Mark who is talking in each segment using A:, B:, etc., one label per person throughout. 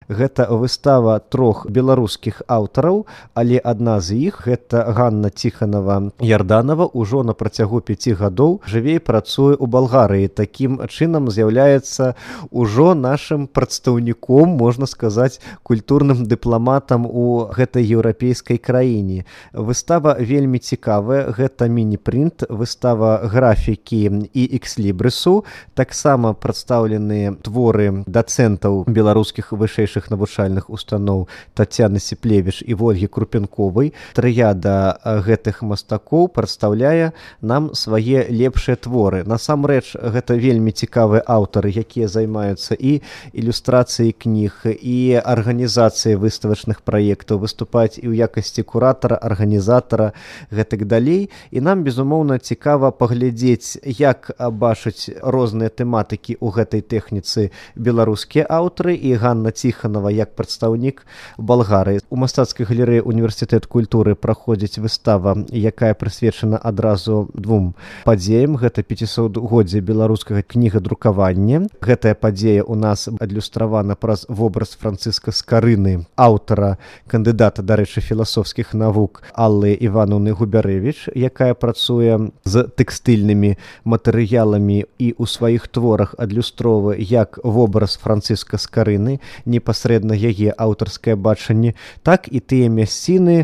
A: Гэта выстава трох беларускіх аўтараў, але адна з іх, гэта Ганна Ціханова-Ярданова, ужо на працягу 5 гадоў жыве і працуе ў Балгарыі. Такім чынам з'яўляецца ужо нашым прадстаўніком, можна сказаць, культурным дыпламатам у гэтай еўрапейскай краіне. Выстава вельмі цікавая, гэта міні-прынт, выстава графікі і экслібрысу, таксама прадстаўленыя творы дацэнтаў беларускіх вышэйшых навучальных устаноў Тацяны Сіплевіч і Вольгі Крупенковай. Трыяда гэтых мастакоў прадстаўляе нам свае лепшыя творы. Насамрэч, гэта вельмі цікавыя аўтары, якія займаюцца і ілюстрацыяй кніг, і арганізацыяй выставачных праектаў, выступаюць і ў якасці куратара, арганізатара, гэтак далей. І нам, безумоўна, цікава паглядзець, як бачаць розныя тэматыкі ў гэтай тэхніцы беларускія аўтары і Ганна Ціханова як прадстаўнік Балгарыі. У мастацкай галерэі Універсітэт культуры праходзіць выстава, якая прысвечана адразу двум падзеям. Гэта 500-годдзе беларускага кнігадрукавання. Гэтая падзея у нас адлюстравана праз вобраз Францыска Скарыны, аўтара, кандыдата, дарэчы, філасофскіх навук Аллы Івановны Губярэвіч, якая працуе з тэкстыльнымі матэрыяламі і ў сваіх творах адлюстроўвае як вобраз Францыска Скарыны, непасрэдна яе аўтарскае бачанне, так і тыя мясціны,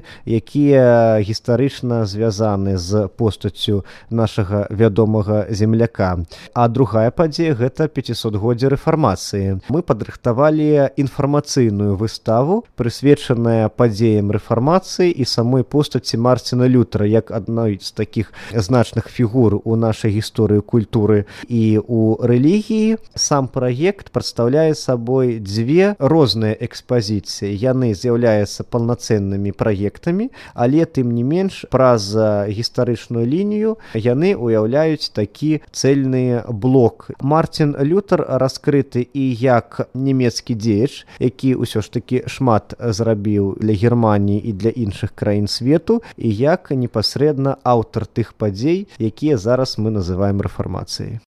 A: якія гістарычна звязаны з постаццю нашага вядомага земляка. А другая падзея – гэта 500-годдзе рэфармацыі. Мы падрыхтавалі інфармацыйную выставу, прысвечаная падзеям рэфармацыі і самой постаці Марціна Лютера, як адной з такіх значных фігур у нашай гісторыі культуры і у рэлігіі. Сам праект прадстаўляе сабой дзве розныя экспазіцыі. Яны з'яўляюцца паўнацэннымі праектамі, але тым не менш праз гістарычную лінію яны уяўляюць такі цэльны блок. Марцін Лютер раскрыты і як нямецкі дзеяч, які ўсё ж такі шмат зрабіў для Германіі і для іншых краін свету, і як непасрэдна аўтар тых падзей, якія зараз мы называем рэфармацыяй.